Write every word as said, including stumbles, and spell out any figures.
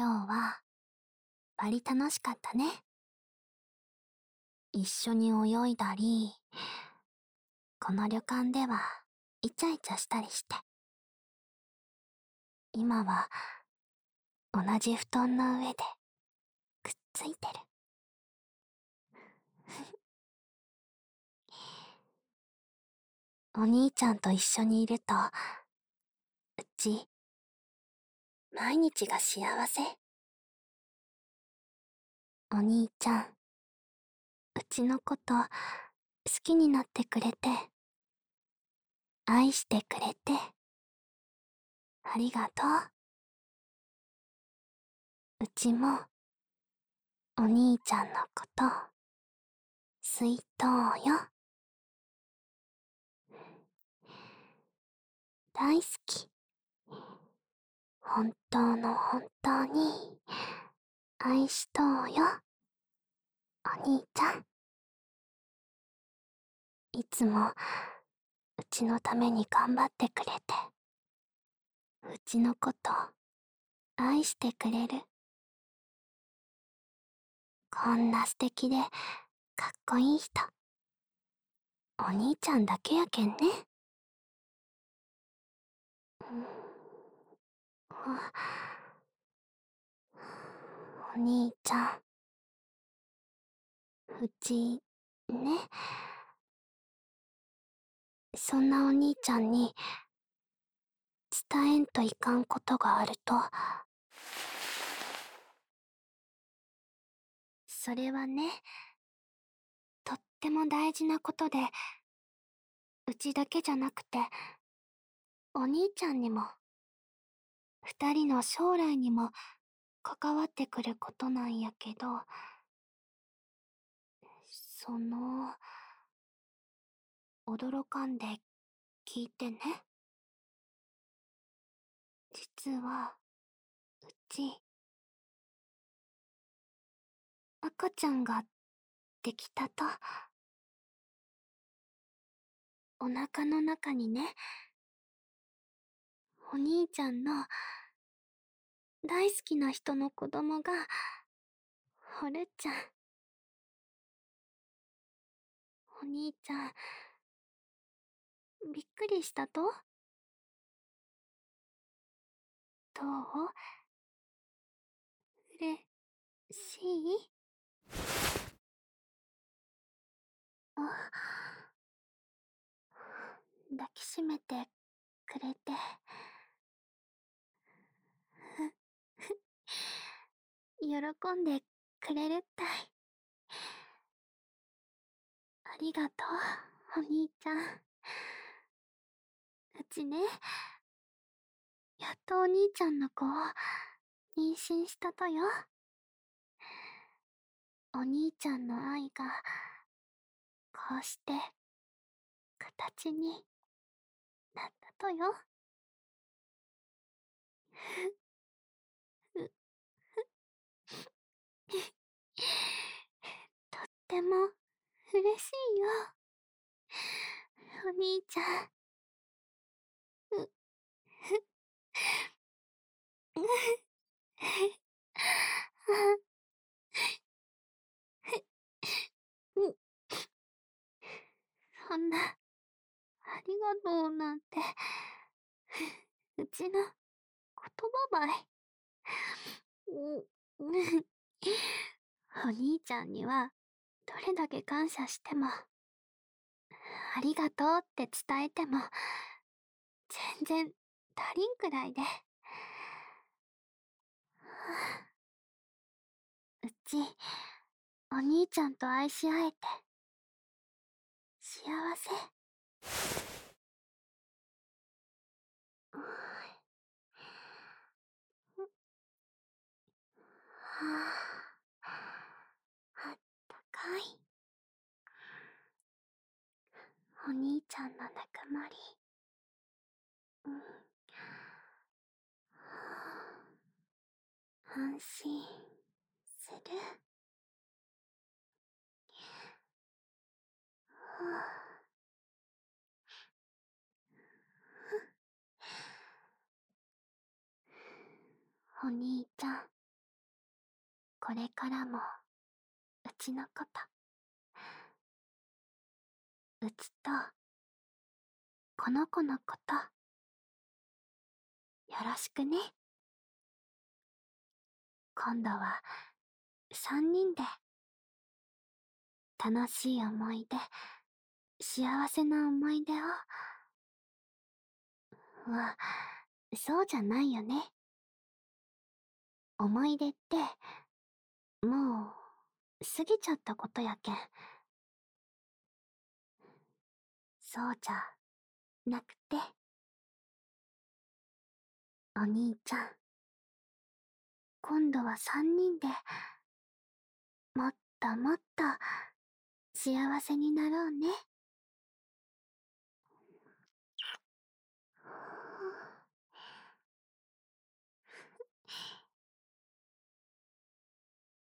今日はバリ楽しかったね。一緒に泳いだり、この旅館ではイチャイチャしたりして。今は同じ布団の上でくっついてる。お兄ちゃんと一緒にいると、うち、毎日が幸せ。お兄ちゃん、うちのこと好きになってくれて、愛してくれて、ありがとう。うちも、お兄ちゃんのこと、水筒よ。大好き。本当の本当に、愛しとうよ。お兄ちゃん。いつも、うちのために頑張ってくれて、うちのこと、愛してくれる。こんな素敵で、かっこいい人。お兄ちゃんだけやけんね。うんあお兄ちゃん。うち、ね。そんなお兄ちゃんに、伝えんといかんことがあると。それはね、とっても大事なことで、うちだけじゃなくて、お兄ちゃんにも、二人の将来にも関わってくることなんやけど、その、驚かんで聞いてね。実は、うち、赤ちゃんができたと。お腹の中にね、お兄ちゃんの大好きな人の子供がおるっちゃん。お兄ちゃん、びっくりしたと？どう？嬉しい？あ、抱きしめてくれて。喜んでくれるったい。ありがとう、お兄ちゃん。うちね、やっとお兄ちゃんの子を妊娠したとよ。お兄ちゃんの愛が、こうして、形になったとよ。う、とっても嬉しいよ。お兄ちゃん。う、ふ、う、う、そんな、ありがとうなんて、うちの言葉ばい。う、お兄ちゃんには、どれだけ感謝しても、ありがとうって伝えても、全然足りんくらいで。うち、お兄ちゃんと愛し合えて、幸せ。はあ、あったかい。お兄ちゃんのぬくもり。うん。安心する。お兄ちゃん。 これからも、うちのこと、うちと、この子のこと、よろしくね。今度は、三人で、楽しい思い出、幸せな思い出を、は、そうじゃないよね。思い出って、もう、過ぎちゃったことやけん。そうじゃ、なくて、お兄ちゃん、今度は三人で、もっともっと、幸せになろうね。